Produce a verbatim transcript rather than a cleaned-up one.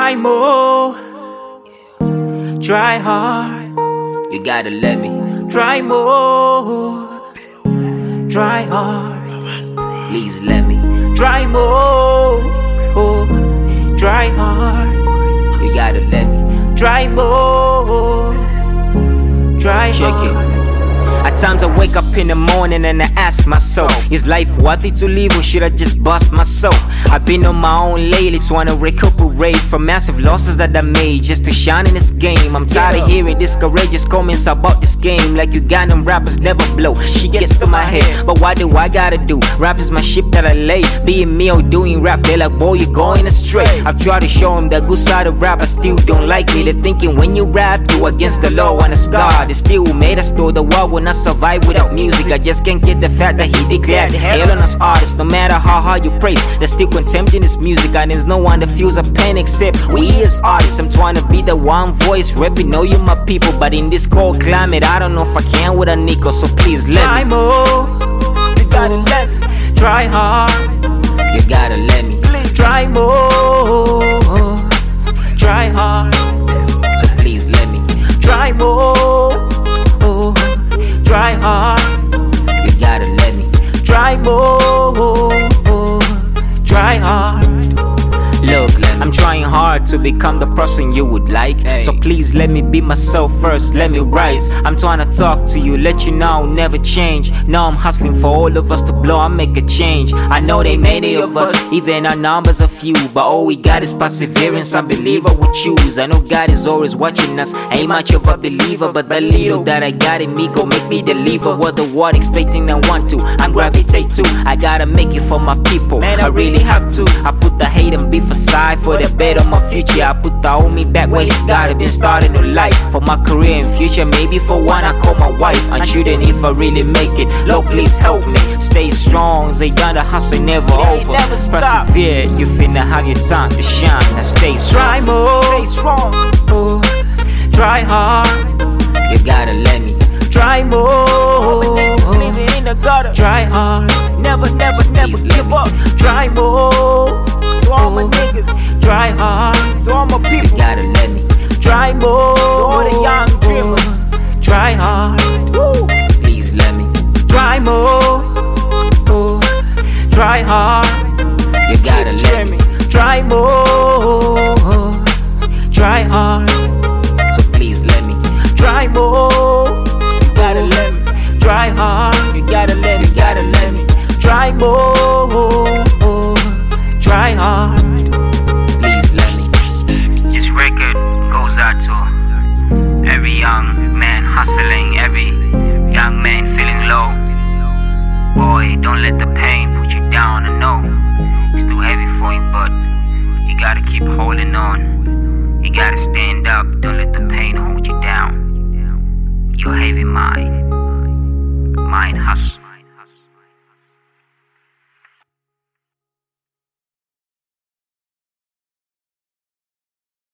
Try more, try hard. You gotta let me try more, try hard. Please let me try more, try hard. You gotta let me try more, try hard. At times I wake up in the morning and I ask myself, is life worth it to live or should I just bust myself? I've been on my own lately, so I wanna recuperate from massive losses that I made just to shine in this game. I'm tired of hearing discourageous comments about this game, like Ugandan rappers never blow. She gets to my head, but why do I gotta do? Rap is my ship that I lay. Being me or doing rap, they're like, boy, you're going astray. I've tried to show them the good side of rap, but still don't like me. They're thinking when you rap, you against the law and it's God. They still made us though the world will not survive without music. I just can't get the fact that he declared hell on us artists. No matter how hard you praise, there's still contempt in this music, and there's no one that feels a pain except we as artists. I'm trying to be the one voice repping, know you my people, but in this cold climate, I don't know if I can with a nickel. So please let try me more, you gotta let me try hard. You gotta let me please try more, try hard. So please let me try more, try hard. You gotta let me try more, try hard. Look, I'm trying hard to become the person you would like. Hey. So please let me be myself first, let me rise. I'm trying to talk to you, let you know I'll never change. Now I'm hustling for all of us to blow and make a change. I know they many of us, even our numbers are few, but all we got is perseverance. I believe I will choose. I know God is always watching us. Ain't much of a believer, but the little that I got in me go make me deliver what the world expecting and want to. I'm gravitate to. I gotta make it for my people. Man, I really have to. I put the hate and beef aside for the bet on my future. I put the old me back where it's gotta been starting a life for my career and future. Maybe for one I call my wife. I'm shooting if I really make it. Lord, please help me stay strong. They gonna hustle never over. Never stop. Persevere, you finna have your time to shine. Now stay strong. try more, stay strong, Oh, try hard. You gotta let me try more. all the niggas living in the gutter, Try hard. never, never, never Please let give me up. Try more. To all my niggas, Try hard. to all my You people, gotta let me try more. to all the young dreamers. Try hard. Woo. Please let me try more. Try hard. You gotta let me try more. Try hard. So please let me try more. You gotta let me, Try hard. you gotta let me, You gotta let me try more. Try hard. Please let me. This record goes out to every young man hustling, every young man feeling low. Boy, don't let the pain put you down. I know it's too heavy for you, but you gotta keep holding on. You gotta stand up, don't let the pain hold you down. Your heavy mind, mind hustle.